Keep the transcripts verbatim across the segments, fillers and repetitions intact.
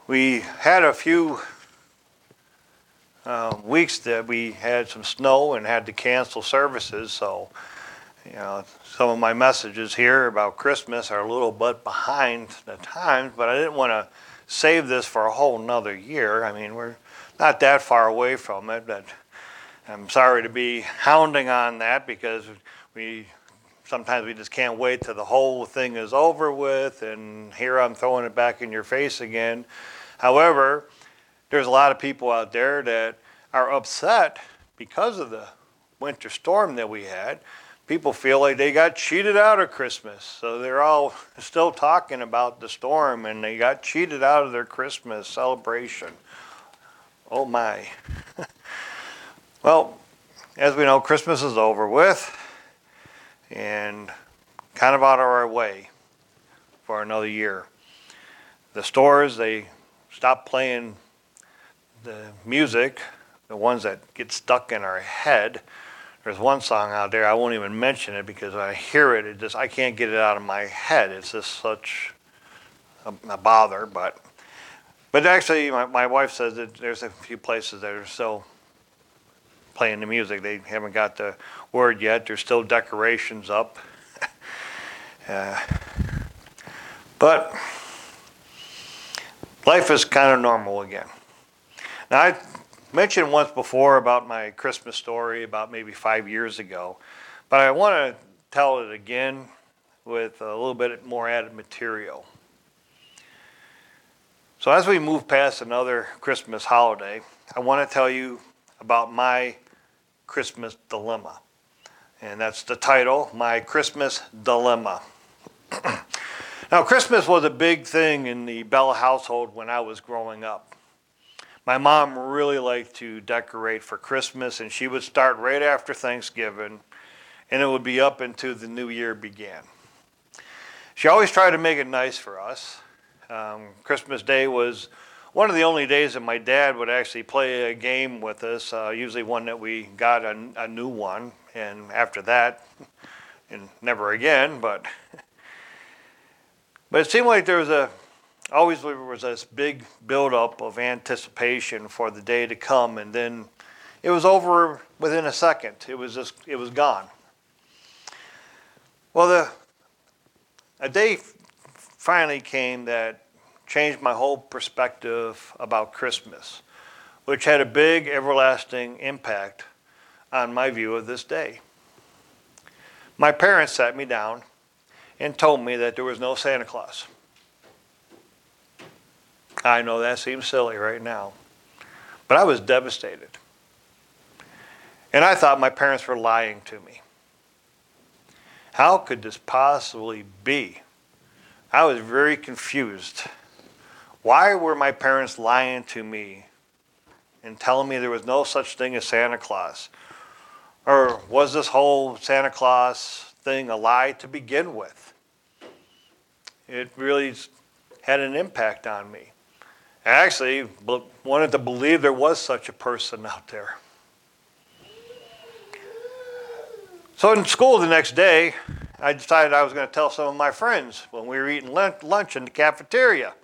We had a few uh, weeks that we had some snow and had to cancel services, so you know some of my messages here about Christmas are a little bit behind the times, but I didn't want to save this for a whole nother year. I mean, we're not that far away from it, but I'm sorry to be hounding on that because we sometimes we just can't wait till the whole thing is over with, and here I'm throwing it back in your face again. However, there's a lot of people out there that are upset because of the winter storm that we had. People feel like they got cheated out of Christmas, so they're all still talking about the storm and they got cheated out of their Christmas celebration. Oh my. Well, as we know, Christmas is over with and kind of out of our way for another year. The stores, they stopped playing the music, the ones that get stuck in our head. There's one song out there, I won't even mention it because when I hear it, it just I can't get it out of my head. It's just such a, a bother. But but actually, my, my wife says that there's a few places that are still playing the music. They haven't got the word yet. There's still decorations up. uh, but life is kind of normal again. Now, I mentioned once before about my Christmas story about maybe five years ago, but I want to tell it again with a little bit more added material. So as we move past another Christmas holiday, I want to tell you about my Christmas dilemma. And that's the title, My Christmas Dilemma. Now, Christmas was a big thing in the Bella household when I was growing up. My mom really liked to decorate for Christmas, and she would start right after Thanksgiving, and it would be up until the new year began. She always tried to make it nice for us. Um, Christmas Day was one of the only days that my dad would actually play a game with us, uh, usually one that we got a, a new one, and after that, and never again, but, but it seemed like there was a always there was this big buildup of anticipation for the day to come, and then it was over within a second. It was just, it was gone. Well, the a day finally came that changed my whole perspective about Christmas, which had a big, everlasting impact on my view of this day. My parents sat me down and told me that there was no Santa Claus. I know that seems silly right now, but I was devastated. And I thought my parents were lying to me. How could this possibly be? I was very confused. Why were my parents lying to me and telling me there was no such thing as Santa Claus? Or was this whole Santa Claus thing a lie to begin with? It really had an impact on me. I actually wanted to believe there was such a person out there. So in school the next day, I decided I was going to tell some of my friends when we were eating lunch in the cafeteria.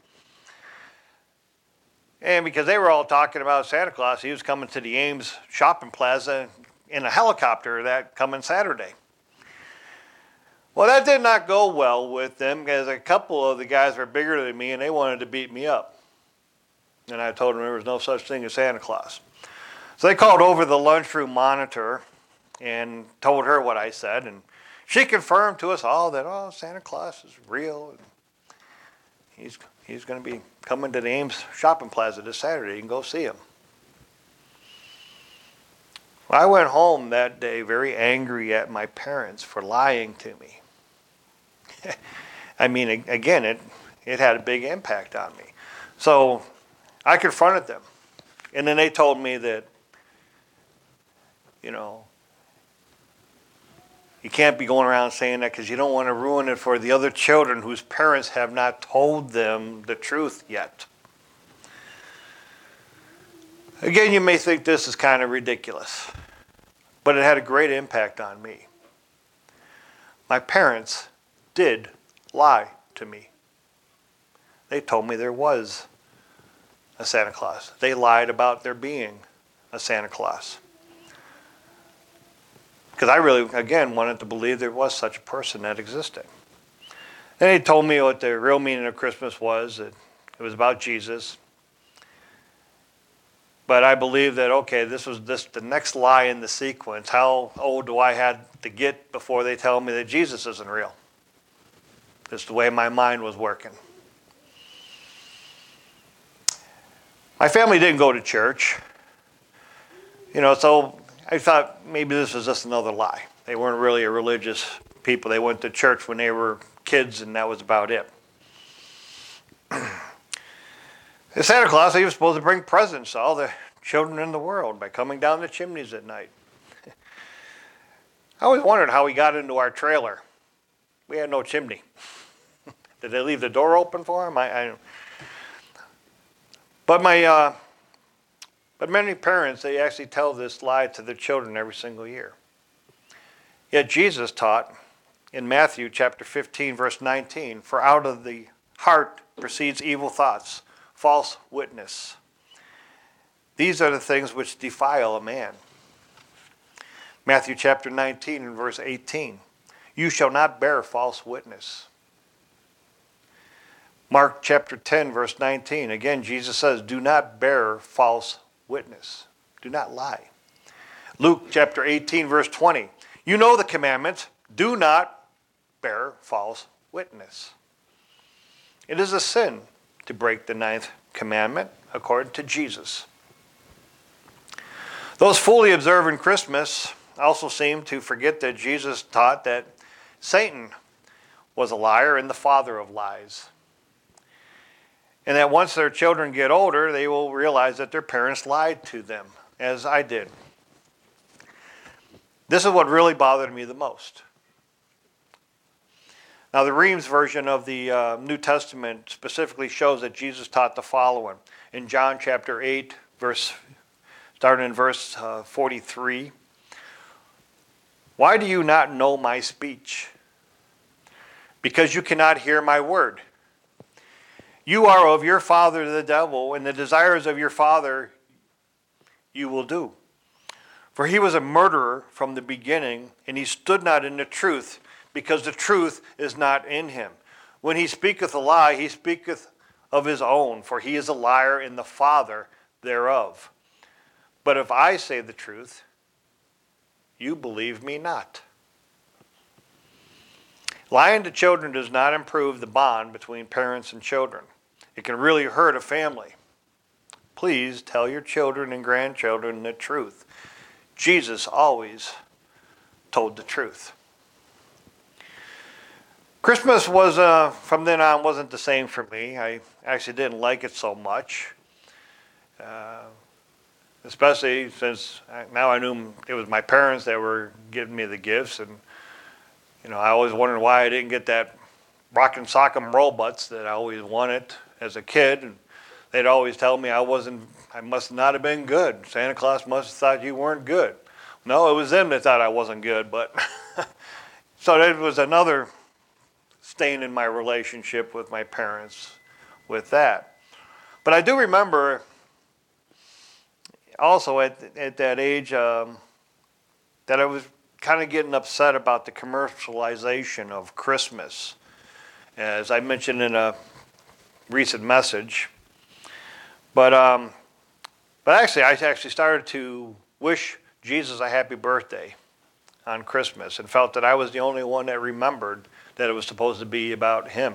And because they were all talking about Santa Claus, he was coming to the Ames shopping plaza in a helicopter that coming Saturday. Well, that did not go well with them because a couple of the guys were bigger than me and they wanted to beat me up. And I told them there was no such thing as Santa Claus. So they called over the lunchroom monitor and told her what I said. And she confirmed to us all that, oh, Santa Claus is real. And he's he's going to be coming to the Ames shopping plaza this Saturday. You can go see him. Well, I went home that day very angry at my parents for lying to me. I mean, again, it, it had a big impact on me. So I confronted them. And then they told me that, you know, you can't be going around saying that because you don't want to ruin it for the other children whose parents have not told them the truth yet. Again, you may think this is kind of ridiculous, but it had a great impact on me. My parents did lie to me. They told me there was a Santa Claus. They lied about there being a Santa Claus. Because I really, again, wanted to believe there was such a person that existed. Then he told me what the real meaning of Christmas was, that it was about Jesus. But I believe that, okay, this was this the next lie in the sequence. How old do I have to get before they tell me that Jesus isn't real? Just the way my mind was working. My family didn't go to church. You know, so I thought maybe this was just another lie. They weren't really a religious people. They went to church when they were kids, and that was about it. The Santa Claus, he was supposed to bring presents to all the children in the world by coming down the chimneys at night. I always wondered how he got into our trailer. We had no chimney. Did they leave the door open for him? I, I But my, uh, but many parents, they actually tell this lie to their children every single year. Yet Jesus taught in Matthew chapter fifteen, verse nineteen, "For out of the heart proceeds evil thoughts, false witness. These are the things which defile a man." Matthew chapter nineteen and verse eighteen, "You shall not bear false witness." Mark chapter ten, verse nineteen, again, Jesus says, "Do not bear false witness." Do not lie. Luke chapter eighteen, verse twenty, "You know the commandments. Do not bear false witness." It is a sin to break the ninth commandment, according to Jesus. Those fully observing Christmas also seem to forget that Jesus taught that Satan was a liar and the father of lies. And that once their children get older, they will realize that their parents lied to them, as I did. This is what really bothered me the most. Now, the Reams version of the uh, New Testament specifically shows that Jesus taught the following. In John chapter eight, verse, starting in verse uh, forty-three, "Why do you not know my speech? Because you cannot hear my word. You are of your father the devil, and the desires of your father you will do. For he was a murderer from the beginning, and he stood not in the truth, because the truth is not in him. When he speaketh a lie, he speaketh of his own, for he is a liar and the father thereof. But if I say the truth, you believe me not." Lying to children does not improve the bond between parents and children. It can really hurt a family. Please tell your children and grandchildren the truth. Jesus always told the truth. Christmas was, uh, from then on, wasn't the same for me. I actually didn't like it so much. Uh, especially since I, now I knew it was my parents that were giving me the gifts. And, you know, I always wondered why I didn't get that Rock'em Sock'em Robots that I always wanted as a kid. And they'd always tell me I wasn't, I must not have been good. Santa Claus must have thought you weren't good. No, it was them that thought I wasn't good. But so there was another stain in my relationship with my parents with that. But I do remember also at, at that age um, that I was kind of getting upset about the commercialization of Christmas. As I mentioned in a recent message. But um, but actually, I actually started to wish Jesus a happy birthday on Christmas and felt that I was the only one that remembered that it was supposed to be about him.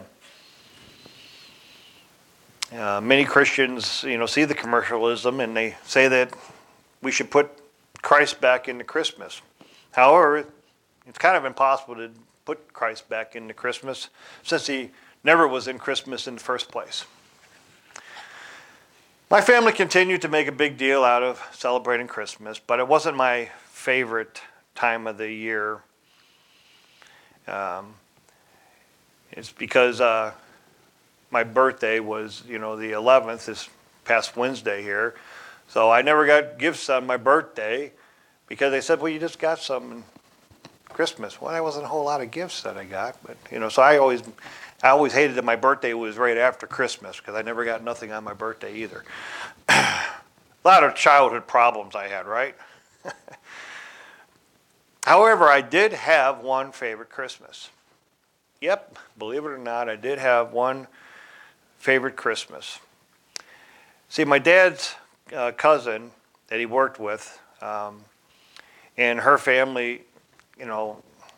Uh, many Christians, you know, see the commercialism and they say that we should put Christ back into Christmas. However, it's kind of impossible to put Christ back into Christmas since he never was in Christmas in the first place. My family continued to make a big deal out of celebrating Christmas, but it wasn't my favorite time of the year. Um, it's because uh, my birthday was, you know, the eleventh, this past Wednesday here. So I never got gifts on my birthday because they said, well, you just got some in Christmas. Well, there wasn't a whole lot of gifts that I got, but, you know, so I always I always hated that my birthday was right after Christmas because I never got nothing on my birthday either. A lot of childhood problems I had, right? However, I did have one favorite Christmas. Yep, believe it or not, I did have one favorite Christmas. See, my dad's uh, cousin that he worked with, um, and her family, you know,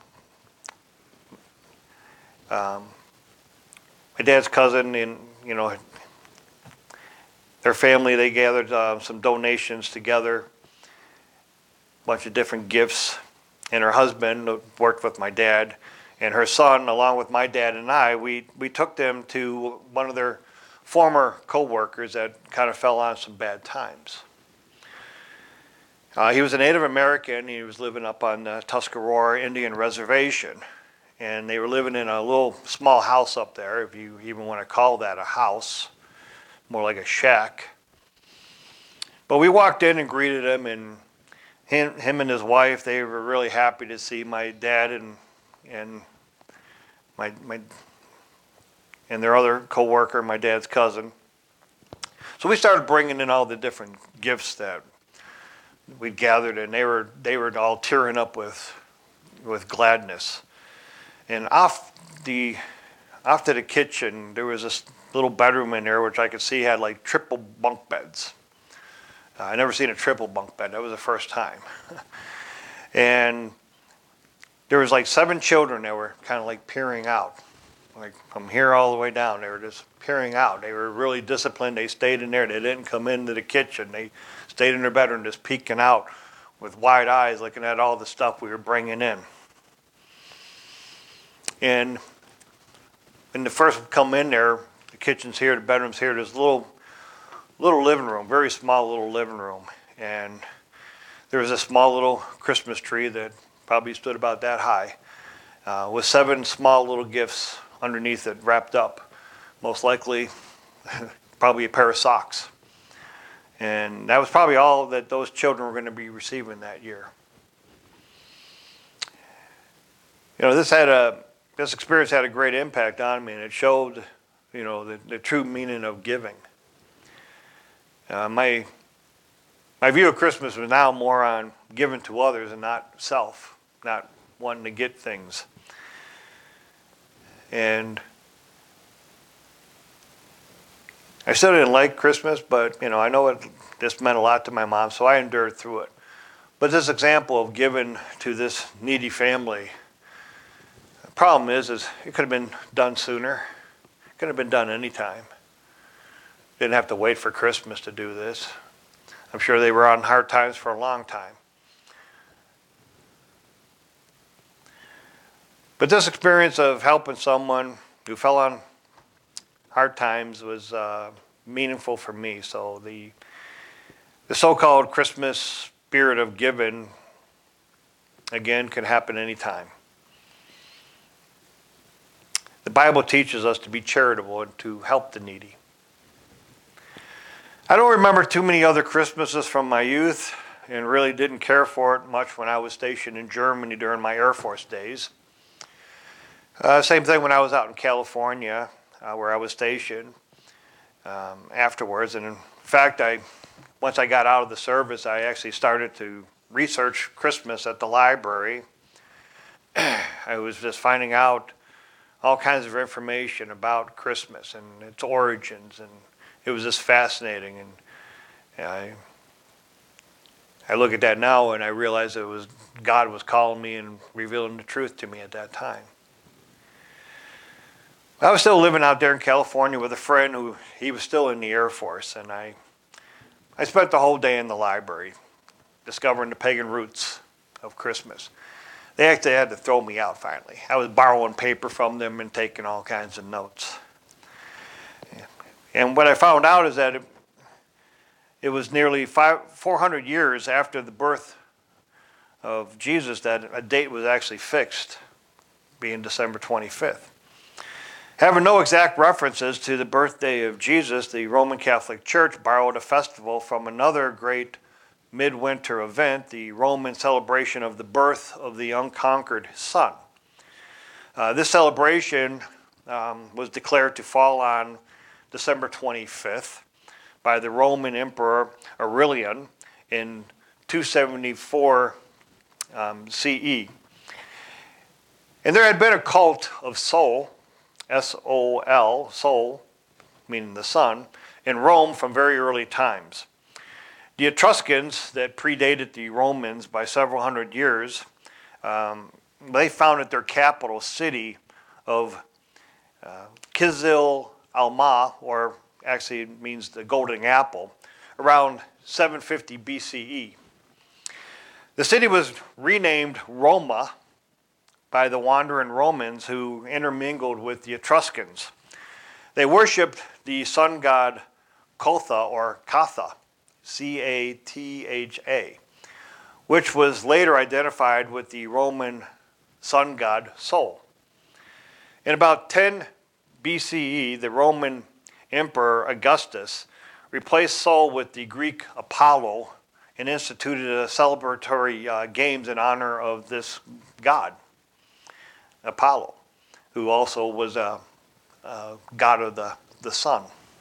um, my dad's cousin and, you know, their family, they gathered uh, some donations together, a bunch of different gifts, and her husband worked with my dad, and her son, along with my dad and I, we, we took them to one of their former co-workers that kind of fell on some bad times. Uh, he was a Native American. He was living up on the Tuscarora Indian Reservation, and they were living in a little small house up there, if you even want to call that a house, more like a shack. But we walked in and greeted him, and him, him and his wife, they were really happy to see my dad and and my my and their other co-worker, my dad's cousin. So we started bringing in all the different gifts that we'd gathered, and they were they were all tearing up with with gladness. And off the off to the kitchen, there was this little bedroom in there, which I could see had like triple bunk beds. Uh, I never seen a triple bunk bed. That was the first time. And there was like seven children that were kind of like peering out, like from here all the way down. They were just peering out. They were really disciplined. They stayed in there. They didn't come into the kitchen. They stayed in their bedroom just peeking out with wide eyes looking at all the stuff we were bringing in. And when the first come in there, the kitchen's here, the bedroom's here, there's a little little living room, very small little living room. And there was a small little Christmas tree that probably stood about that high, uh, with seven small little gifts underneath it wrapped up. Most likely, probably a pair of socks. And that was probably all that those children were going to be receiving that year. You know, this had a this experience had a great impact on me, and it showed, you know, the, the true meaning of giving. Uh, my my view of Christmas was now more on giving to others and not self, not wanting to get things. And I still didn't like Christmas, but you know, I know it this meant a lot to my mom, so I endured through it. But this example of giving to this needy family, the problem is, is it could have been done sooner. It could have been done any time. Didn't have to wait for Christmas to do this. I'm sure they were on hard times for a long time. But this experience of helping someone who fell on hard times was uh, meaningful for me. So the the so-called Christmas spirit of giving, again, can happen anytime. The Bible teaches us to be charitable and to help the needy. I don't remember too many other Christmases from my youth, and really didn't care for it much when I was stationed in Germany during my Air Force days. Uh, same thing when I was out in California, uh, where I was stationed um, afterwards. And in fact, I once I got out of the service, I actually started to research Christmas at the library. I was just finding out all kinds of information about Christmas and its origins, and it was just fascinating. And I, I look at that now and I realize it was God was calling me and revealing the truth to me at that time. I was still living out there in California with a friend who, he was still in the Air Force, and I, I spent the whole day in the library discovering the pagan roots of Christmas. They actually had to throw me out finally. I was borrowing paper from them and taking all kinds of notes. And what I found out is that it, it was nearly five, four hundred years after the birth of Jesus that a date was actually fixed, being December twenty-fifth. Having no exact references to the birthday of Jesus, the Roman Catholic Church borrowed a festival from another great midwinter event, the Roman celebration of the birth of the unconquered Son. Uh, this celebration um, was declared to fall on December twenty-fifth by the Roman Emperor Aurelian in two seventy-four um, C E. And there had been a cult of Sol, S O L, Sol, meaning the sun, in Rome from very early times. The Etruscans, that predated the Romans by several hundred years, um, they founded their capital city of uh, Kizil Alma, or actually it means the golden apple, around seven fifty B C E. The city was renamed Roma by the wandering Romans who intermingled with the Etruscans. They worshipped the sun god Cotha, or Catha, C A T H A, which was later identified with the Roman sun god Sol. In about ten B C E, the Roman Emperor Augustus replaced Sol with the Greek Apollo and instituted a celebratory uh, games in honor of this god, Apollo, who also was a, a god of the, the sun.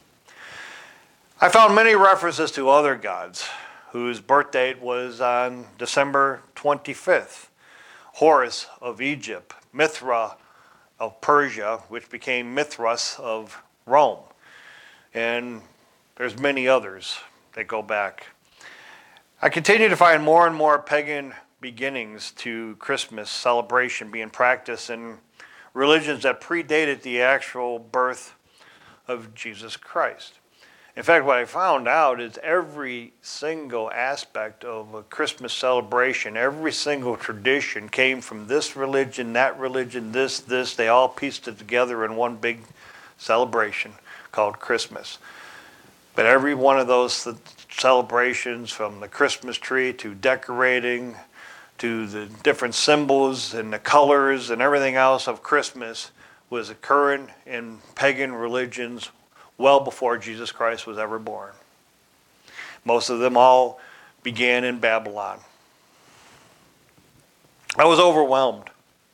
I found many references to other gods whose birth date was on December twenty-fifth. Horus of Egypt, Mithra of Persia, which became Mithras of Rome. And there's many others that go back. I continue to find more and more pagan beginnings to Christmas celebration being practiced in religions that predated the actual birth of Jesus Christ. In fact, what I found out is every single aspect of a Christmas celebration, every single tradition came from this religion, that religion, this, this. They all pieced it together in one big celebration called Christmas. But every one of those celebrations, from the Christmas tree to decorating to the different symbols and the colors and everything else of Christmas, was occurring in pagan religions well before Jesus Christ was ever born. Most of them all began in Babylon. I was overwhelmed.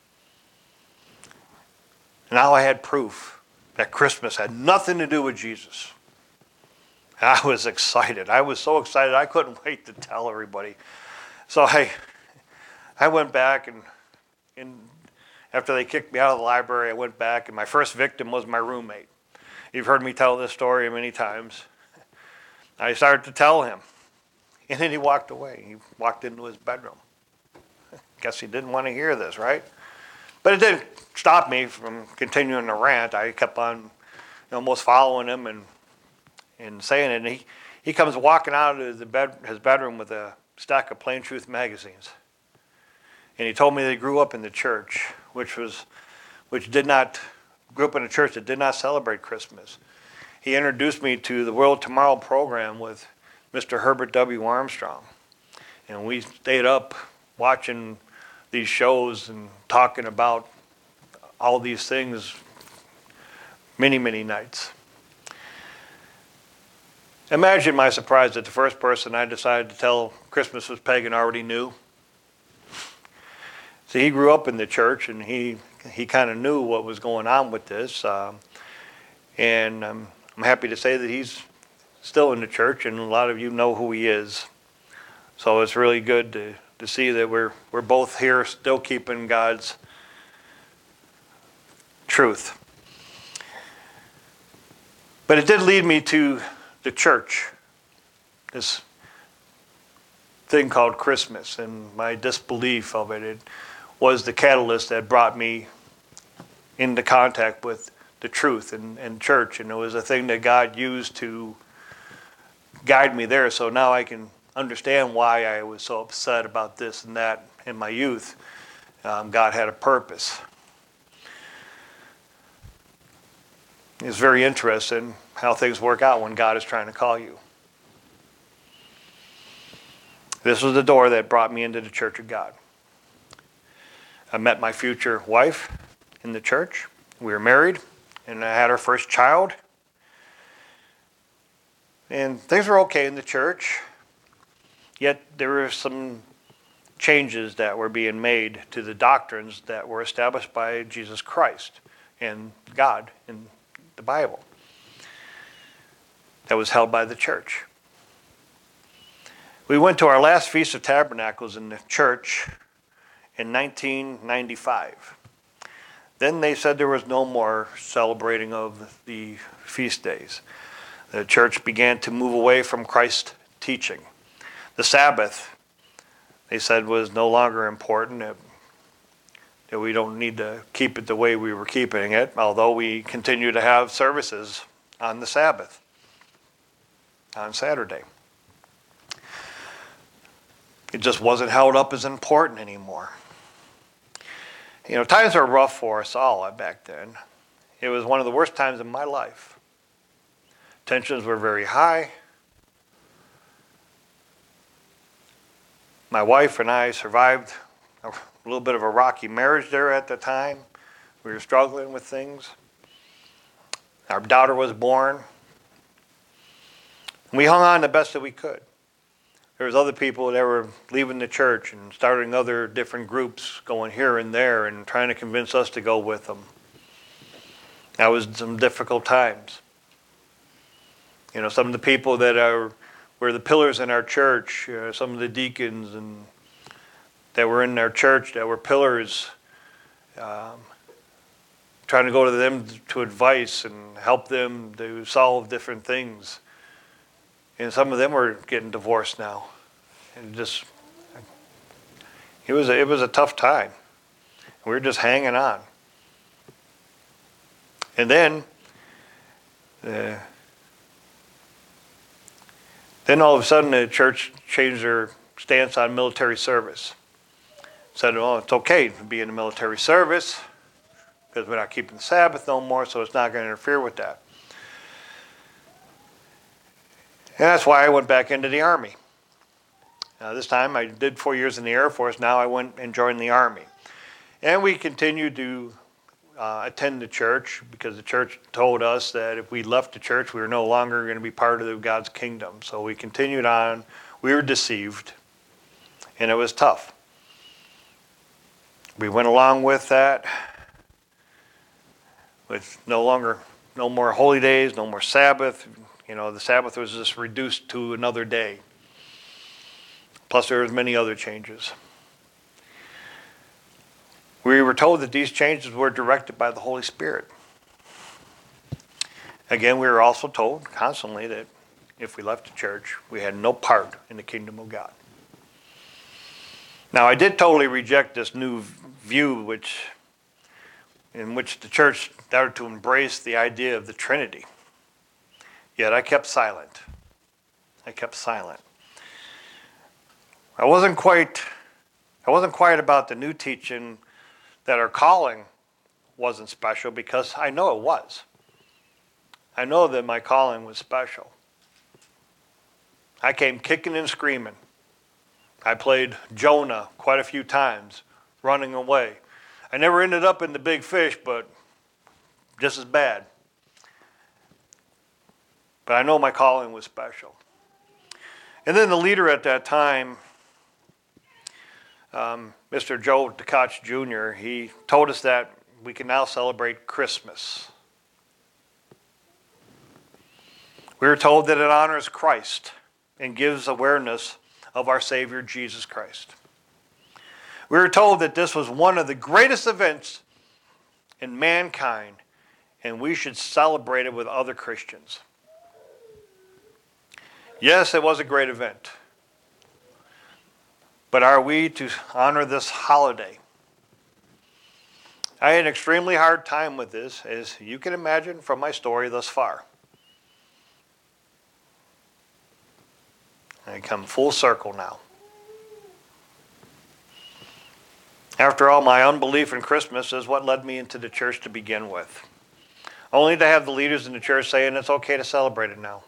Now I had proof that Christmas had nothing to do with Jesus. I was excited. I was so excited I couldn't wait to tell everybody. So I, I went back and, and after they kicked me out of the library, I went back, and my first victim was my roommate. You've heard me tell this story many times. I started to tell him, and then he walked away. He walked into his bedroom. Guess he didn't want to hear this, right? But it didn't stop me from continuing to rant. I kept on, you know, almost following him and and saying it. And he, he comes walking out of the bed, his bedroom with a stack of Plain Truth magazines. And he told me that he grew up in the church, which was, which did not, grew up in a church that did not celebrate Christmas. He introduced me to the World Tomorrow program with Mister Herbert W. Armstrong. And we stayed up watching these shows and talking about all these things many, many nights. Imagine my surprise that the first person I decided to tell Christmas was pagan already knew. See, he grew up in the church, and he he kind of knew what was going on with this. Um, and um, I'm happy to say that he's still in the church, and a lot of you know who he is. So it's really good to, to see that we're we're both here still keeping God's truth. But it did lead me to the church, this thing called Christmas, and my disbelief of it. It was the catalyst that brought me into contact with the truth and, and church, and it was a thing that God used to guide me there. So now I can understand why I was so upset about this and that in my youth. Um, God had a purpose. It's very interesting how things work out when God is trying to call you. This was the door that brought me into the Church of God. I met my future wife in the church. We were married, and I had our first child. And things were okay in the church, yet there were some changes that were being made to the doctrines that were established by Jesus Christ and God in the Bible that was held by the church. We went to our last Feast of Tabernacles in the church in nineteen ninety-five. Then they said there was no more celebrating of the feast days. The church began to move away from Christ's teaching. The Sabbath, they said, was no longer important, that, that we don't need to keep it the way we were keeping it, although we continue to have services on the Sabbath, on Saturday. It just wasn't held up as important anymore. You know, times were rough for us all back then. It was one of the worst times in my life. Tensions were very high. My wife and I survived a little bit of a rocky marriage there at the time. We were struggling with things. Our daughter was born. We hung on the best that we could. There was other people that were leaving the church and starting other different groups, going here and there and trying to convince us to go with them. That was some difficult times. You know, some of the people that are were the pillars in our church, uh, some of the deacons and that were in our church that were pillars, um, trying to go to them to advice and help them to solve different things. And some of them were getting divorced now. And just, it was a, it was a tough time. We were just hanging on. And then, uh, then all of a sudden the church changed their stance on military service. Said, well, it's okay to be in the military service because we're not keeping the Sabbath no more, so it's not going to interfere with that. And that's why I went back into the Army. Uh, this time I did four years in the Air Force. Now I went and joined the Army. And we continued to uh, attend the church because the church told us that if we left the church, we were no longer going to be part of God's kingdom. So we continued on. We were deceived. And it was tough. We went along with that. With no longer, no more holy days, no more Sabbath. You know, the Sabbath was just reduced to another day. Plus there was many other changes. We were told that these changes were directed by the Holy Spirit. Again, we were also told constantly that if we left the church, we had no part in the kingdom of God. Now, I did totally reject this new view which, in which the church started to embrace the idea of the Trinity. Yet I kept silent. I kept silent. I wasn't quite, I wasn't quiet about the new teaching that our calling wasn't special because I know it was. I know that my calling was special. I came kicking and screaming. I played Jonah quite a few times, running away. I never ended up in the big fish, but just as bad. But I know my calling was special. And then the leader at that time, um, Mister Joe DeKotch Junior, he told us that we can now celebrate Christmas. We were told that it honors Christ and gives awareness of our Savior Jesus Christ. We were told that this was one of the greatest events in mankind, and we should celebrate it with other Christians. Yes, it was a great event. But are we to honor this holiday? I had an extremely hard time with this, as you can imagine from my story thus far. I come full circle now. After all, my unbelief in Christmas is what led me into the church to begin with. Only to have the leaders in the church saying it's okay to celebrate it now.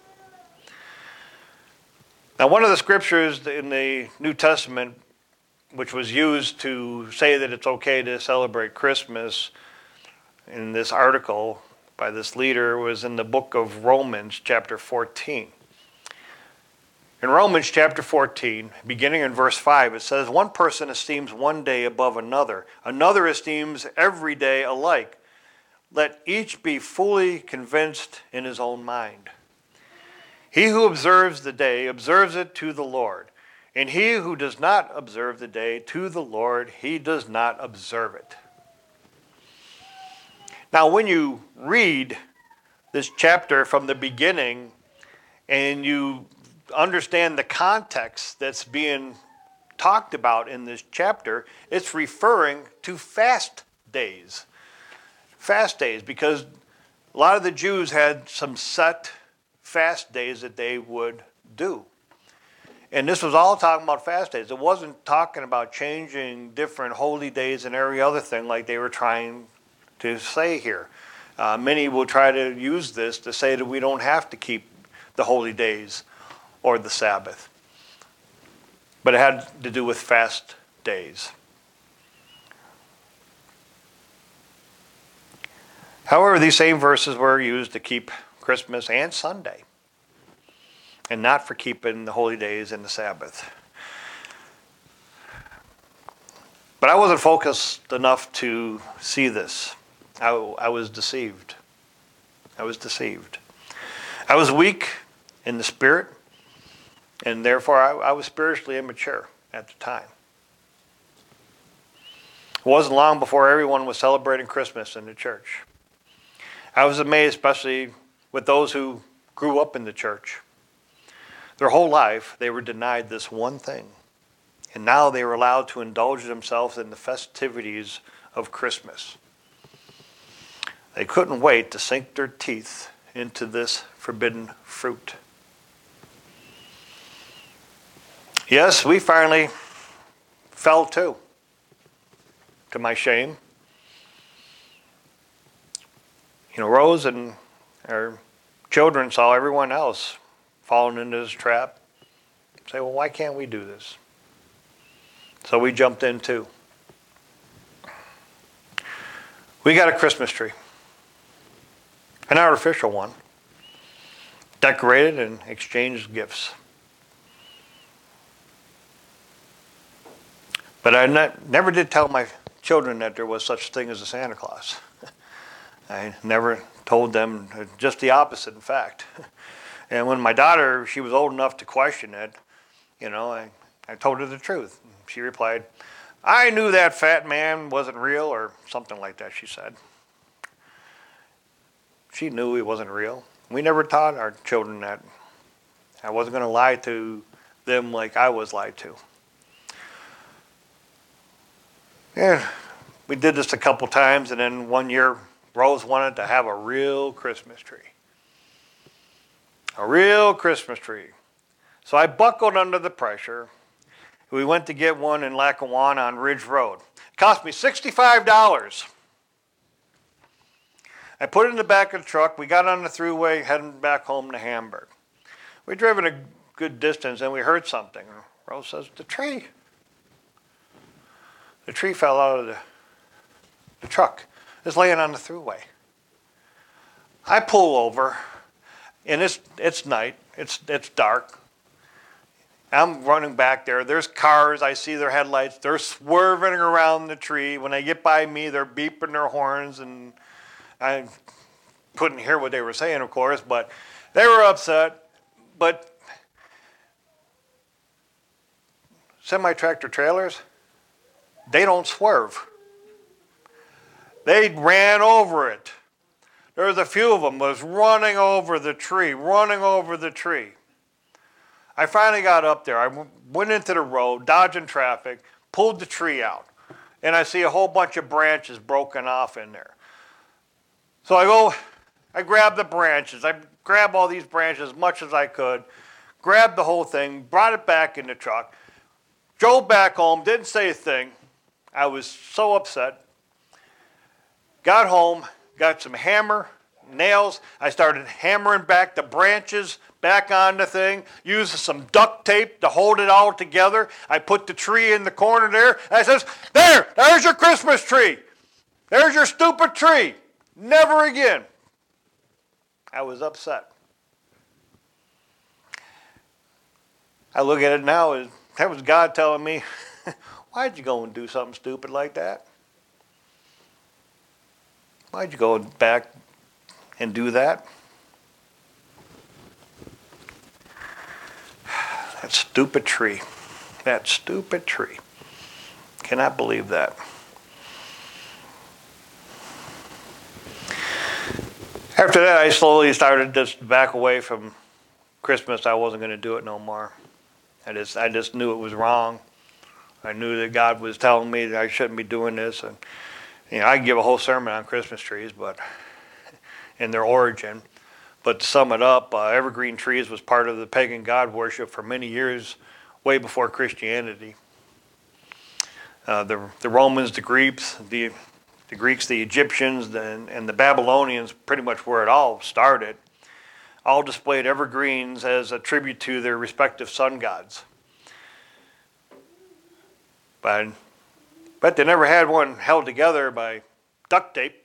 Now, one of the scriptures in the New Testament which was used to say that it's okay to celebrate Christmas in this article by this leader was in the book of Romans chapter fourteen. In Romans chapter fourteen, beginning in verse five, it says, "One person esteems one day above another. Another esteems every day alike. let each be fully convinced in his own mind. He who observes the day observes it to the Lord, and he who does not observe the day to the Lord, he does not observe it. Now, when you read this chapter from the beginning and you understand the context that's being talked about in this chapter, it's referring to fast days. Fast days, because a lot of the Jews had some set fast days that they would do. And this was all talking about fast days. It wasn't talking about changing different holy days and every other thing like they were trying to say here. Uh, many will try to use this to say that we don't have to keep the holy days or the Sabbath. But it had to do with fast days. However, these same verses were used to keep Christmas and Sunday, and not for keeping the holy days and the Sabbath. But I wasn't focused enough to see this. I, I was deceived. I was deceived. I was weak in the spirit, and therefore I, I was spiritually immature at the time. It wasn't long before everyone was celebrating Christmas in the church. I was amazed, especially with those who grew up in the church. Their whole life, they were denied this one thing. And now they were allowed to indulge themselves in the festivities of Christmas. They couldn't wait to sink their teeth into this forbidden fruit. Yes, we finally fell too, to my shame. You know, Rose and her children saw everyone else falling into this trap. Say, well, why can't we do this? So we jumped in too. We got a Christmas tree, an artificial one, decorated and exchanged gifts. But I ne- never did tell my children that there was such a thing as a Santa Claus. I never told them, just the opposite, in fact. And when my daughter, she was old enough to question it, you know, I, I told her the truth. She replied, I knew that fat man wasn't real, or something like that, she said. She knew he wasn't real. We never taught our children that. I wasn't going to lie to them like I was lied to. Yeah, we did this a couple times, and then one year, Rose wanted to have a real Christmas tree. A real Christmas tree. So I buckled under the pressure. We went to get one in Lackawanna on Ridge Road. It cost me sixty-five dollars. I put it in the back of the truck. We got on the thruway heading back home to Hamburg. We'd driven a good distance and we heard something. Rose says, the tree. The tree fell out of the, the truck. It's laying on the thruway. I pull over, and it's it's night. It's it's dark. I'm running back there. There's cars. I see their headlights. They're swerving around the tree. When they get by me, they're beeping their horns, and I couldn't hear what they were saying, of course, but they were upset. But semi-tractor trailers, they don't swerve. They ran over it. There was a few of them was running over the tree, running over the tree. I finally got up there. I went into the road, dodging traffic, pulled the tree out, and I see a whole bunch of branches broken off in there. So I go, I grab the branches. I grabbed all these branches as much as I could, grabbed the whole thing, brought it back in the truck, drove back home, didn't say a thing. I was so upset. Got home, got some hammer, nails. I started hammering back the branches back on the thing, used some duct tape to hold it all together. I put the tree in the corner there. I says, there, there's your Christmas tree. There's your stupid tree. Never again. I was upset. I look at it now as that was God telling me, why'd you go and do something stupid like that? Why'd you go back and do that? That stupid tree. That stupid tree. Cannot believe that. After that, I slowly started to just back away from Christmas. I wasn't going to do it no more. I just, I just knew it was wrong. I knew that God was telling me that I shouldn't be doing this. And you know, I can give a whole sermon on Christmas trees, but and their origin. But to sum it up, uh, evergreen trees was part of the pagan god worship for many years, way before Christianity. Uh, the the Romans, the Greeks, the the Greeks, the Egyptians, the, and the Babylonians, pretty much where it all started, all displayed evergreens as a tribute to their respective sun gods. But, but they never had one held together by duct tape.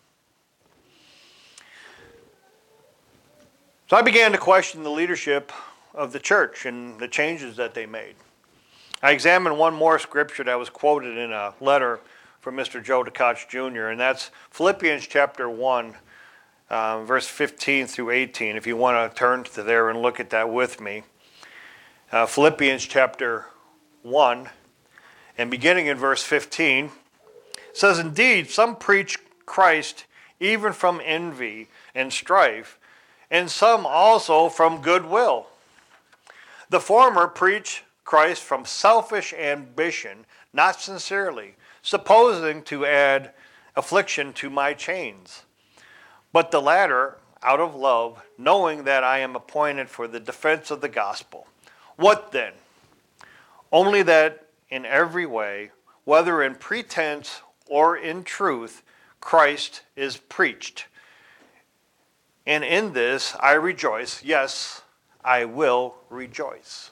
So I began to question the leadership of the church and the changes that they made. I examined one more scripture that was quoted in a letter from Mister Joe DeKotch Junior, and that's Philippians chapter one, uh, verse fifteen through eighteen, if you want to turn to there and look at that with me. Uh, Philippians chapter one, and beginning in verse fifteen, says, "Indeed, some preach Christ even from envy and strife, and some also from goodwill. The former preach Christ from selfish ambition, not sincerely, supposing to add affliction to my chains. But the latter, out of love, knowing that I am appointed for the defense of the gospel. What then? Only that in every way, whether in pretense or in truth, Christ is preached. And in this I rejoice. Yes, I will rejoice."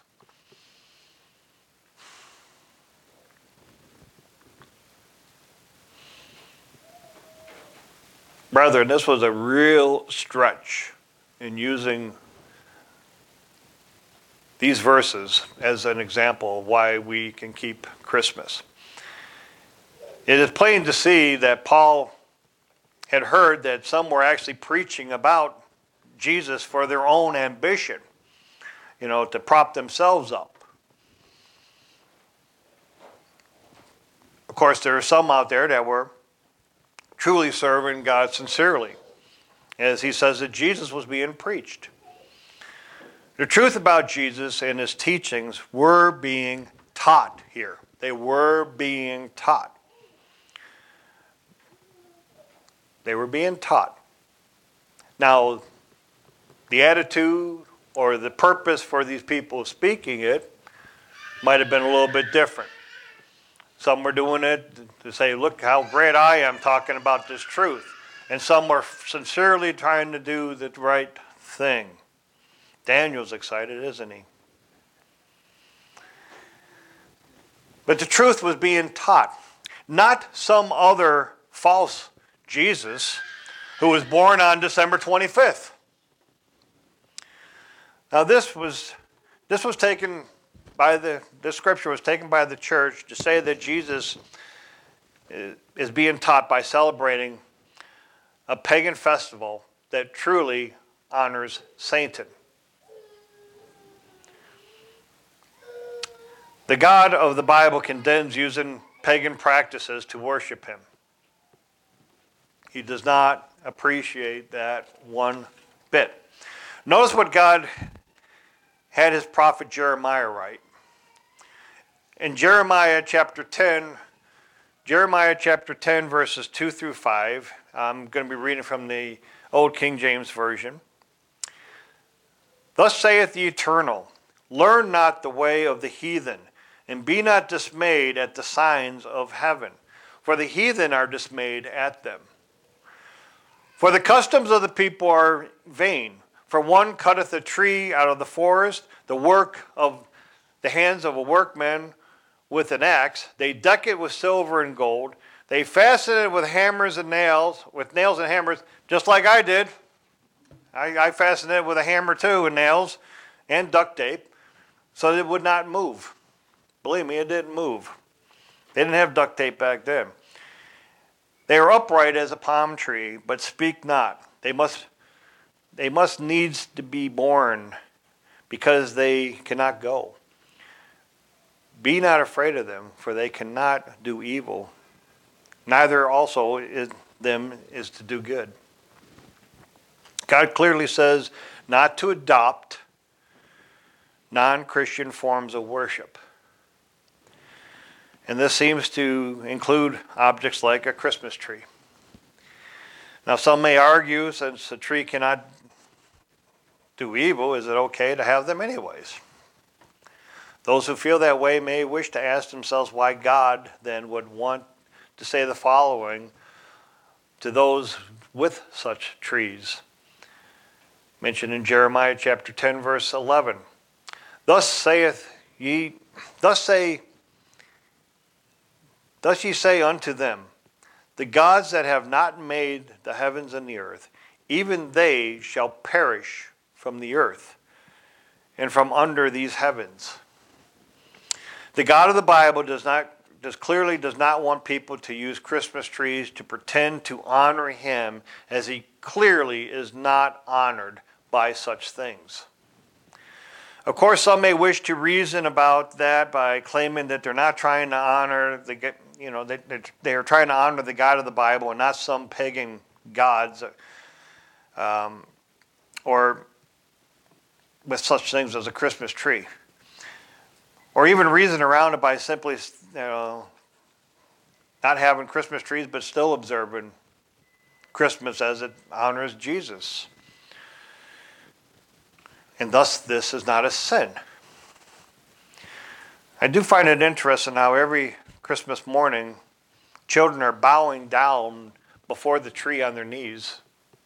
Brethren, this was a real stretch in using these verses as an example of why we can keep Christmas. It is plain to see that Paul had heard that some were actually preaching about Jesus for their own ambition, you know, to prop themselves up. Of course, there are some out there that were truly serving God sincerely, as he says that Jesus was being preached. The truth about Jesus and his teachings were being taught here. They were being taught. They were being taught. Now, the attitude or the purpose for these people speaking it might have been a little bit different. Some were doing it to say, look how great I am talking about this truth. And some were sincerely trying to do the right thing. Daniel's excited, isn't he? But the truth was being taught. Not some other false Jesus who was born on December twenty-fifth. Now this was this was taken by the this scripture was taken by the church to say that Jesus is being taught by celebrating a pagan festival that truly honors Satan. The God of the Bible condemns using pagan practices to worship him. He does not appreciate that one bit. Notice what God had his prophet Jeremiah write. In Jeremiah chapter ten, Jeremiah chapter ten, verses two through five, I'm going to be reading from the Old King James Version. "Thus saith the Eternal, learn not the way of the heathen, and be not dismayed at the signs of heaven, for the heathen are dismayed at them. For the customs of the people are vain. For one cutteth a tree out of the forest, the work of the hands of a workman with an axe. They deck it with silver and gold. They fasten it with hammers and nails, with nails and hammers, just like I did. I, I fastened it with a hammer too, and nails, and duct tape, so that it would not move. Believe me, it didn't move. They didn't have duct tape back then. They are upright as a palm tree, but speak not. They must, they must needs to be born, because they cannot go. Be not afraid of them, for they cannot do evil. Neither also is them is to do good. God clearly says not to adopt non-Christian forms of worship. And this seems to include objects like a Christmas tree. Now, some may argue, since a tree cannot do evil, is it okay to have them anyways? Those who feel that way may wish to ask themselves why God then would want to say the following to those with such trees. Mentioned in Jeremiah chapter ten, verse eleven. Thus saith ye, thus say, thus ye say unto them, the gods that have not made the heavens and the earth, even they shall perish from the earth and from under these heavens. The God of the Bible does not does clearly does not want people to use Christmas trees to pretend to honor him, as he clearly is not honored by such things. Of course, some may wish to reason about that by claiming that they're not trying to honor the, you know, they, they are trying to honor the God of the Bible and not some pagan gods, um, or with such things as a Christmas tree. Or even reason around it by simply, you know, not having Christmas trees but still observing Christmas as it honors Jesus. And thus this is not a sin. I do find it interesting how every Christmas morning children are bowing down before the tree on their knees.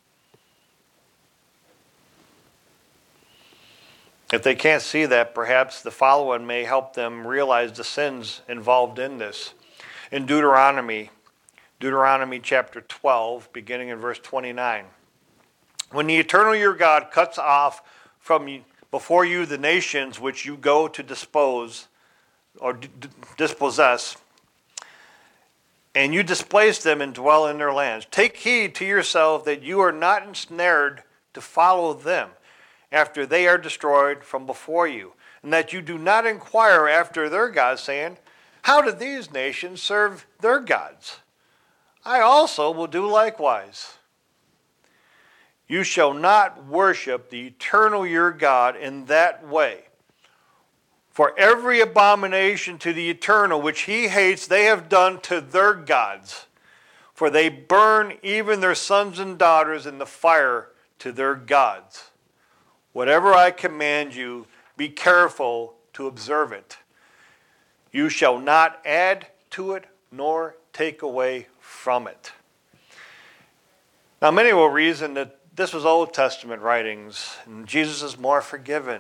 If they can't see that, perhaps the following may help them realize the sins involved in this. In Deuteronomy, Deuteronomy chapter twelve, beginning in verse twenty-nine. When the eternal your God cuts off from you, before you the nations which you go to dispose or d- dispossess, and you displace them and dwell in their lands, take heed to yourself that you are not ensnared to follow them after they are destroyed from before you, and that you do not inquire after their gods, saying, how did these nations serve their gods? I also will do likewise. You shall not worship the eternal your God in that way. For every abomination to the eternal which he hates, they have done to their gods. For they burn even their sons and daughters in the fire to their gods. Whatever I command you, be careful to observe it. You shall not add to it, nor take away from it. Now many will reason that this was Old Testament writings, and Jesus is more forgiven.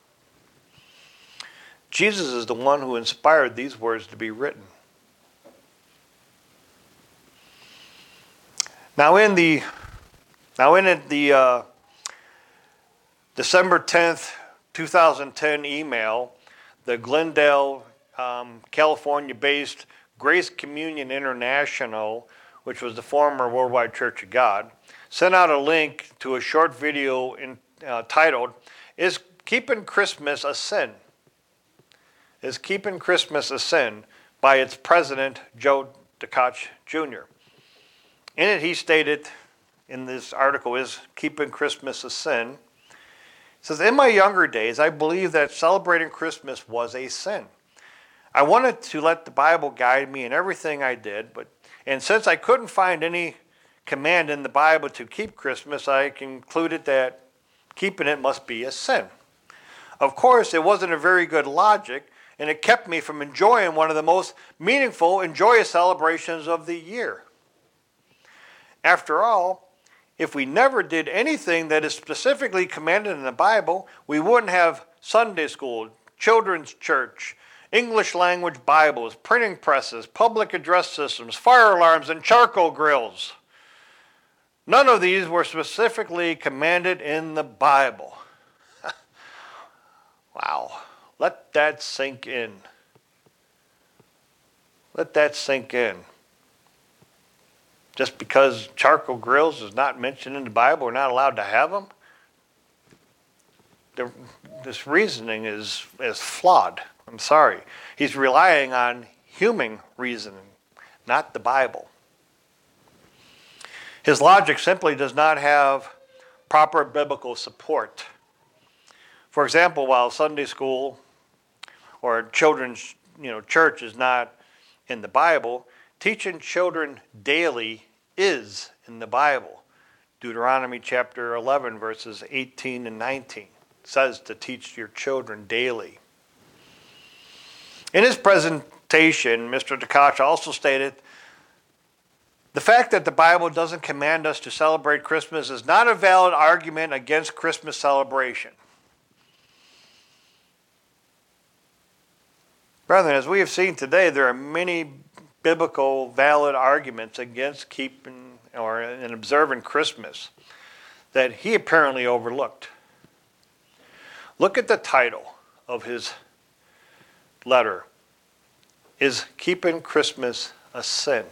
Jesus is the one who inspired these words to be written. Now in the, now in the uh, December tenth, twenty ten email, the Glendale, um, California-based Grace Communion International, which was the former Worldwide Church of God, sent out a link to a short video in, uh, titled, Is Keeping Christmas a Sin? Is Keeping Christmas a Sin? By its president, Joe DeKoch Junior In it, he stated, in this article, Is Keeping Christmas a Sin? It says, in my younger days, I believed that celebrating Christmas was a sin. I wanted to let the Bible guide me in everything I did, but and since I couldn't find any command in the Bible to keep Christmas, I concluded that keeping it must be a sin. Of course, it wasn't a very good logic, and it kept me from enjoying one of the most meaningful and joyous celebrations of the year. After all, if we never did anything that is specifically commanded in the Bible, we wouldn't have Sunday school, children's church, English language Bibles, printing presses, public address systems, fire alarms, and charcoal grills. None of these were specifically commanded in the Bible. Wow. Let that sink in. Let that sink in. Just because charcoal grills is not mentioned in the Bible, we're not allowed to have them? The, this reasoning is, is flawed. I'm sorry. He's relying on human reasoning, not the Bible. His logic simply does not have proper biblical support. For example, while Sunday school or children's you know, church is not in the Bible, teaching children daily is in the Bible. Deuteronomy chapter eleven, verses eighteen and nineteen says to teach your children daily. In his presentation, Mister Tkach also stated, the fact that the Bible doesn't command us to celebrate Christmas is not a valid argument against Christmas celebration. Brethren, as we have seen today, there are many biblical valid arguments against keeping or and observing Christmas that he apparently overlooked. Look at the title of his letter. Is keeping Christmas a sin?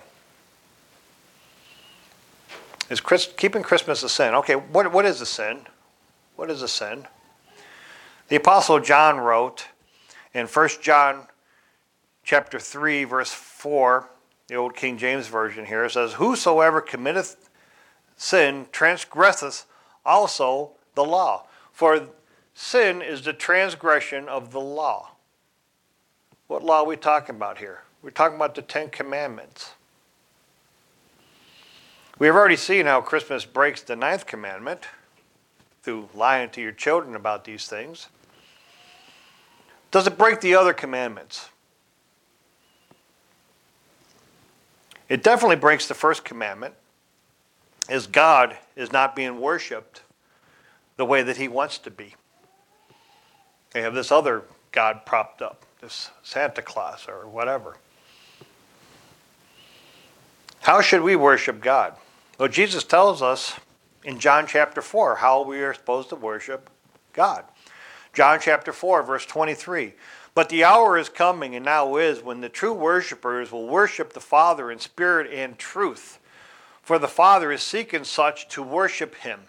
Is Chris, keeping Christmas a sin? Okay, what, what is a sin? What is a sin? The Apostle John wrote in First John chapter three, verse four, the old King James Version here, it says, whosoever committeth sin transgresseth also the law. For sin is the transgression of the law. What law are we talking about here? We're talking about the Ten Commandments. We have already seen how Christmas breaks the ninth commandment through lying to your children about these things. Does it break the other commandments? It definitely breaks the first commandment, as God is not being worshipped the way that he wants to be. They have this other God propped up, this Santa Claus or whatever. How should we worship God? Well, Jesus tells us in John chapter four how we are supposed to worship God. John chapter four, verse twenty-three. But the hour is coming, and now is, when the true worshipers will worship the Father in spirit and truth. For the Father is seeking such to worship him.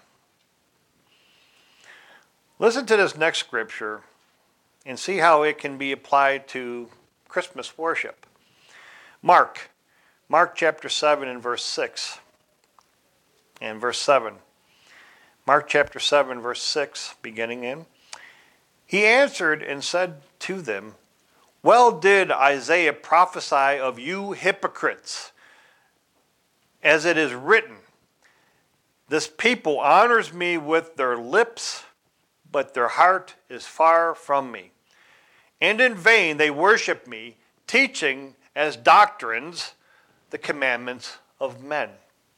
Listen to this next scripture and see how it can be applied to Christmas worship. Mark. Mark chapter seven and verse six. And verse seven. Mark chapter seven, verse six, beginning in. He answered and said to them, well did Isaiah prophesy of you hypocrites, as it is written, this people honors me with their lips, but their heart is far from me. And in vain they worship me, teaching as doctrines the commandments of men.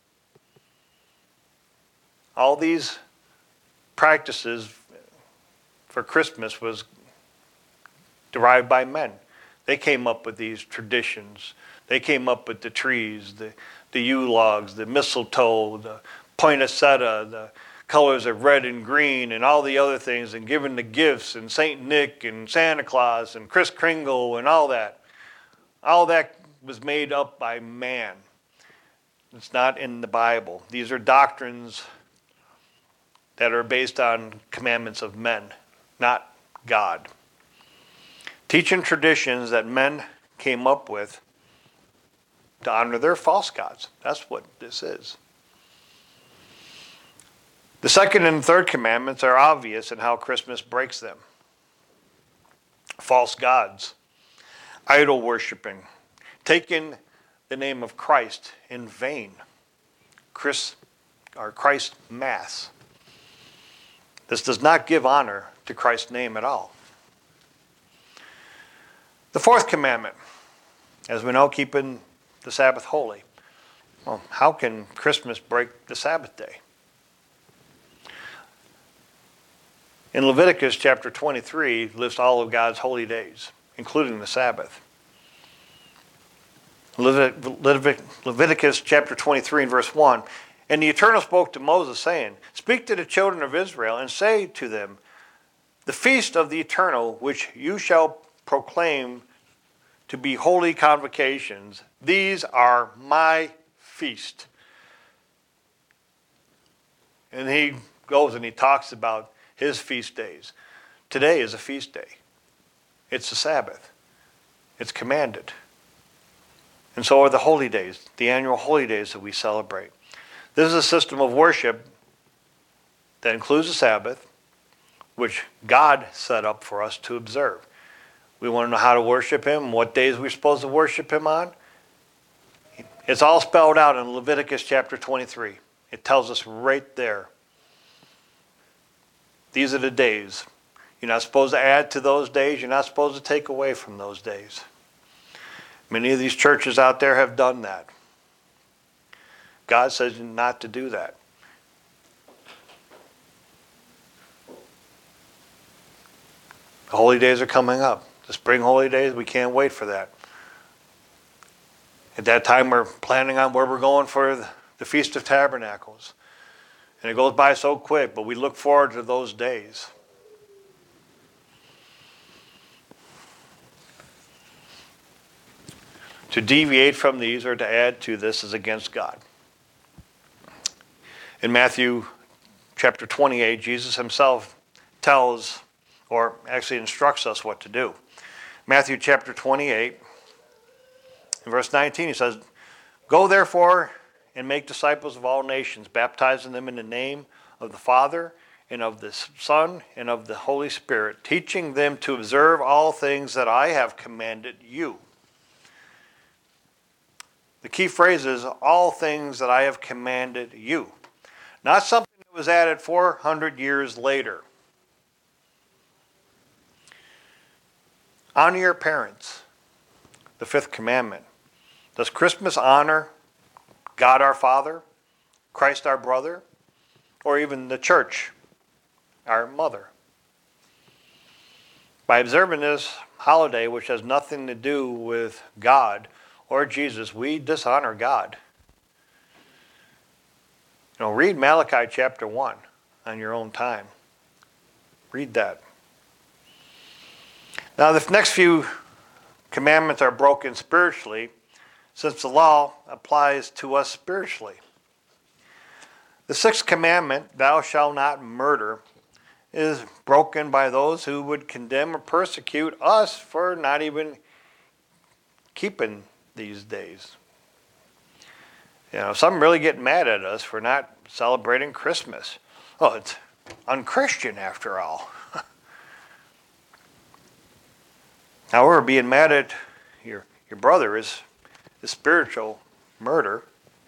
All these practices for Christmas was derived by men. They came up with these traditions. They came up with the trees, the, the yew logs, the mistletoe, the poinsettia, the colors of red and green, and all the other things, and giving the gifts, and Saint Nick, and Santa Claus, and Kris Kringle, and all that. All that was made up by man. It's not in the Bible. These are doctrines that are based on commandments of men, not God. Teaching traditions that men came up with to honor their false gods. That's what this is. The second and third commandments are obvious in how Christmas breaks them. False gods, idol worshiping, taking the name of Christ in vain, Chris, or Christ Mass. This does not give honor to Christ's name at all. The fourth commandment, as we know, keeping the Sabbath holy. Well, how can Christmas break the Sabbath day? In Leviticus chapter twenty-three lists all of God's holy days, including the Sabbath. Leviticus chapter twenty-three and verse one, and the Eternal spoke to Moses, saying, speak to the children of Israel, and say to them, the feast of the Eternal, which you shall proclaim to be holy convocations, these are my feast. And he goes and he talks about his feast days. Today is a feast day. It's the Sabbath. It's commanded. And so are the holy days, the annual holy days that we celebrate. This is a system of worship that includes the Sabbath, which God set up for us to observe. We want to know how to worship him, what days we're supposed to worship him on. It's all spelled out in Leviticus chapter twenty-three. It tells us right there. These are the days. You're not supposed to add to those days. You're not supposed to take away from those days. Many of these churches out there have done that. God says not to do that. The holy days are coming up. The spring holy days, we can't wait for that. At that time, we're planning on where we're going for the Feast of Tabernacles. And it goes by so quick, but we look forward to those days. To deviate from these or to add to this is against God. In Matthew chapter twenty-eight, Jesus himself tells, or actually instructs us what to do. Matthew chapter twenty-eight, in verse nineteen, he says, "Go therefore and make disciples of all nations, baptizing them in the name of the Father and of the Son and of the Holy Spirit, teaching them to observe all things that I have commanded you." The key phrase is, all things that I have commanded you. Not something that was added four hundred years later. Honor your parents, the fifth commandment. Does Christmas honor God our Father, Christ our brother, or even the church, our mother? By observing this holiday, which has nothing to do with God or Jesus, we dishonor God. You know, read Malachi chapter one on your own time. Read that. Now, the next few commandments are broken spiritually, since the law applies to us spiritually. The sixth commandment, thou shalt not murder, is broken by those who would condemn or persecute us for not even keeping these days. You know, some really get mad at us for not celebrating Christmas. Oh, it's unchristian after all. However, being mad at your, your brother is, is spiritual murder.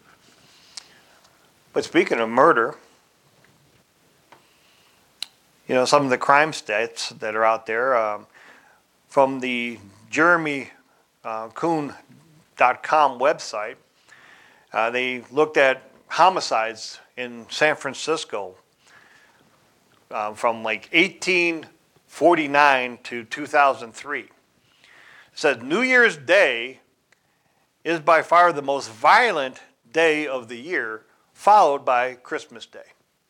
But speaking of murder, you know, some of the crime stats that are out there, um, from the Jeremy uh, Kuhn dot com website, uh, they looked at homicides in San Francisco uh, from like eighteen forty-nine to two thousand three. It says New Year's Day is by far the most violent day of the year, followed by Christmas Day.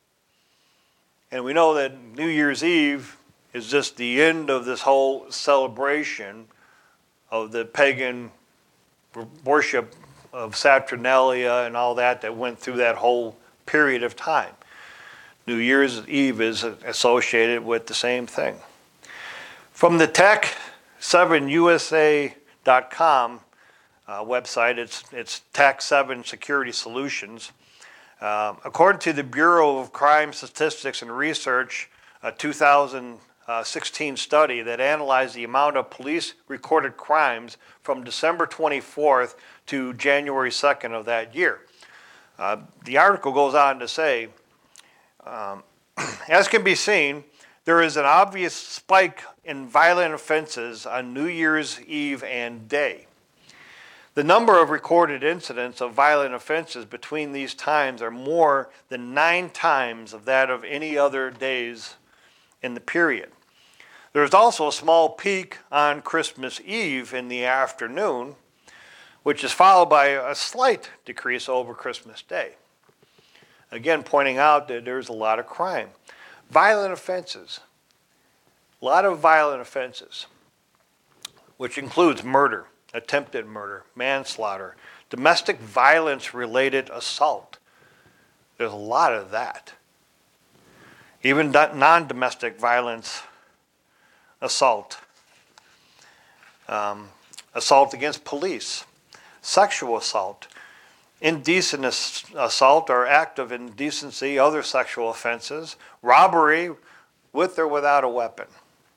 And we know that New Year's Eve is just the end of this whole celebration of the pagan worship of Saturnalia and all that that went through that whole period of time. New Year's Eve is associated with the same thing. From the tech seven U S A dot com uh, website, it's, it's Tech seven Security Solutions. Uh, according to the Bureau of Crime Statistics and Research, a two thousand sixteen study that analyzed the amount of police recorded crimes from December twenty-fourth to January second of that year. Uh, the article goes on to say, um, as can be seen, there is an obvious spike in violent offenses on New Year's Eve and day. The number of recorded incidents of violent offenses between these times are more than nine times of that of any other days in the period. There is also a small peak on Christmas Eve in the afternoon, which is followed by a slight decrease over Christmas Day. Again, pointing out that there's a lot of crime. Violent offenses. A lot of violent offenses, which includes murder, attempted murder, manslaughter, domestic violence-related assault. There's a lot of that. even non-domestic violence, assault, um, assault against police, sexual assault, indecent assault or act of indecency, other sexual offenses, robbery with or without a weapon.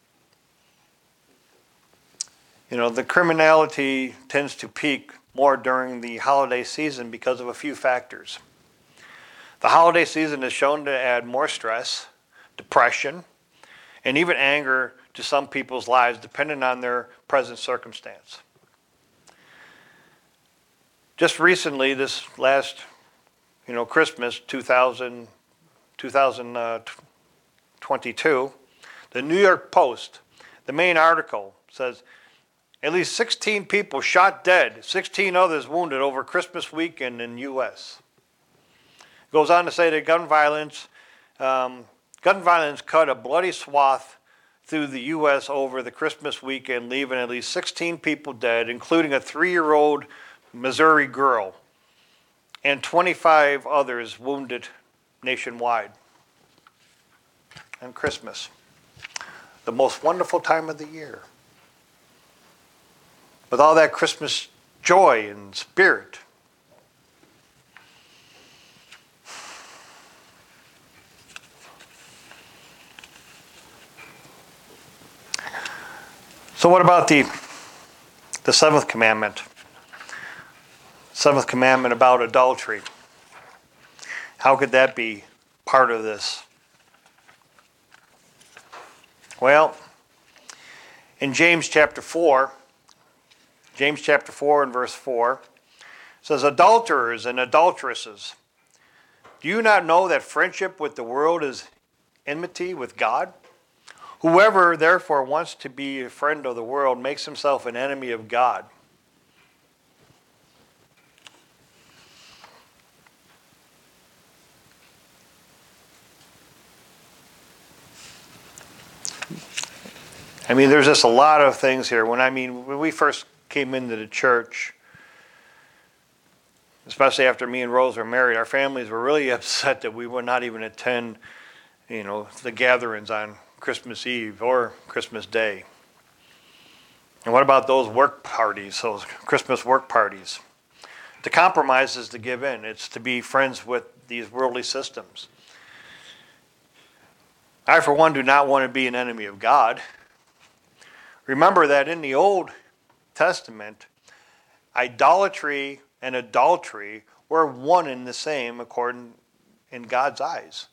You know, the criminality tends to peak more during the holiday season because of a few factors. The holiday season is shown to add more stress, depression, and even anger to some people's lives, depending on their present circumstance. Just recently, this last, you know, Christmas two thousand, twenty twenty-two, the New York Post, the main article says, at least sixteen people shot dead, sixteen others wounded over Christmas weekend in the U S It goes on to say that gun violence, um, gun violence cut a bloody swath through the U S over the Christmas weekend, leaving at least sixteen people dead, including a three-year-old Missouri girl, and twenty-five others wounded nationwide on Christmas, the most wonderful time of the year. With all that Christmas joy and spirit. So what about the, the seventh commandment? Seventh commandment about adultery. How could that be part of this? Well, in James chapter four, James chapter four and verse four, it says, adulterers and adulteresses, do you not know that friendship with the world is enmity with God? Whoever therefore wants to be a friend of the world makes himself an enemy of God. I mean, there's just a lot of things here. When I mean, when we first came into the church, especially after me and Rose were married, our families were really upset that we would not even attend, you know, the gatherings on Christmas Eve or Christmas Day. And what about those work parties, those Christmas work parties? To compromise is to give in. It's to be friends with these worldly systems. I, for one, do not want to be an enemy of God. Remember that in the Old Testament, idolatry and adultery were one and the same according in God's eyes.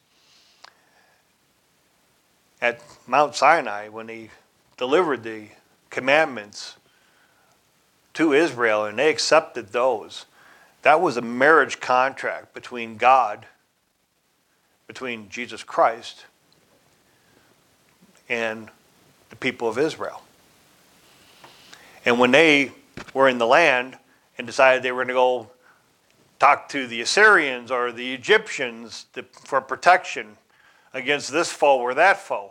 At Mount Sinai, when he delivered the commandments to Israel and they accepted those, that was a marriage contract between God, between Jesus Christ, and the people of Israel. And when they were in the land and decided they were going to go talk to the Assyrians or the Egyptians to, for protection against this foe or that foe,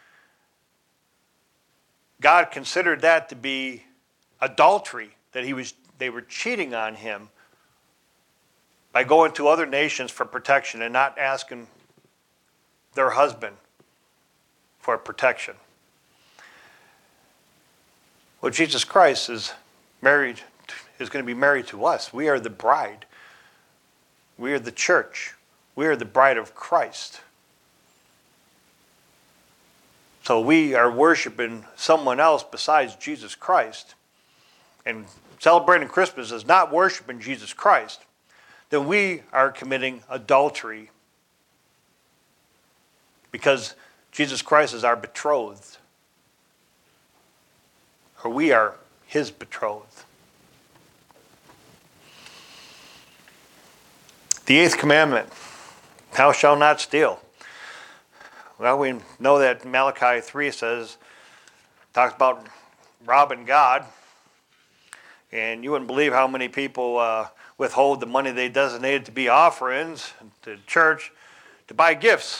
God considered that to be adultery, that he was they were cheating on him by going to other nations for protection and not asking their husband for protection. Well, Jesus Christ is married, is going to be married to us. We are the bride. We are the church. We are the bride of Christ. So we are worshiping someone else besides Jesus Christ, and celebrating Christmas is not worshiping Jesus Christ, then we are committing adultery, because Jesus Christ is our betrothed, or we are his betrothed. The eighth commandment, thou shalt not steal. Well, we know that Malachi three says, talks about robbing God. And you wouldn't believe how many people uh, withhold the money they designated to be offerings to the church to buy gifts.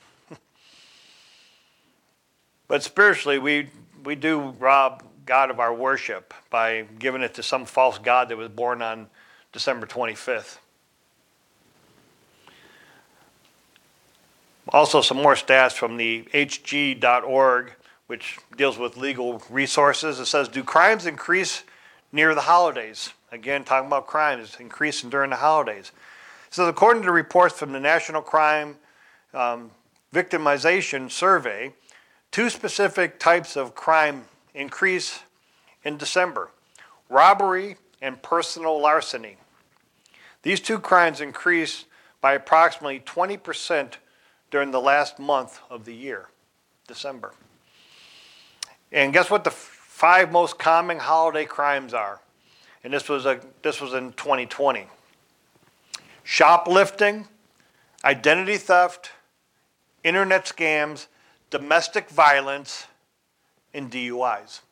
But spiritually, we, we do rob God of our worship by giving it to some false god that was born on December twenty-fifth. Also, some more stats from the H G dot org, which deals with legal resources. It says, do crimes increase near the holidays? Again, talking about crimes increasing during the holidays. It says, according to reports from the National Crime um, Victimization Survey, two specific types of crime increase in December: robbery and personal larceny. These two crimes increased by approximately twenty percent during the last month of the year, December. And guess what the five most common holiday crimes are? And this was a this was in twenty twenty. Shoplifting, identity theft, internet scams, domestic violence, and D U Is.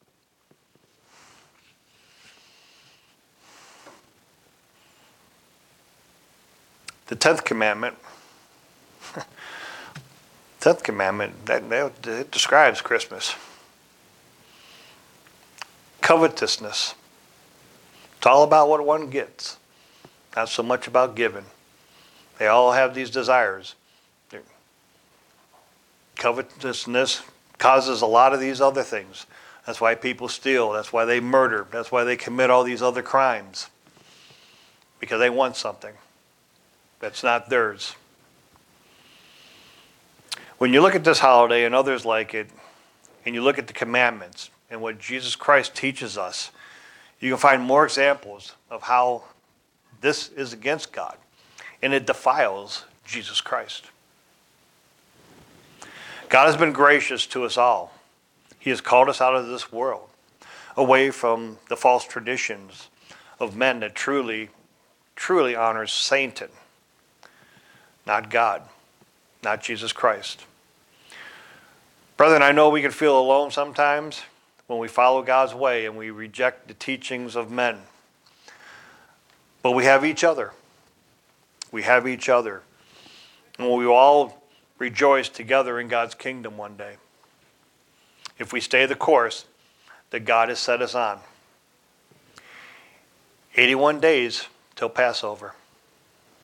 The tenth commandment, tenth commandment, that, that it describes Christmas. Covetousness. It's all about what one gets, not so much about giving. They all have these desires. Covetousness causes a lot of these other things. That's why people steal. That's why they murder. That's why they commit all these other crimes. Because they want something that's not theirs. When you look at this holiday and others like it, and you look at the commandments and what Jesus Christ teaches us, you can find more examples of how this is against God, and it defiles Jesus Christ. God has been gracious to us all. He has called us out of this world, away from the false traditions of men that truly, truly honors Satan, not God, not Jesus Christ. Brethren, I know we can feel alone sometimes when we follow God's way and we reject the teachings of men. But we have each other. We have each other. And we will all rejoice together in God's kingdom one day, if we stay the course that God has set us on. eighty-one days till Passover.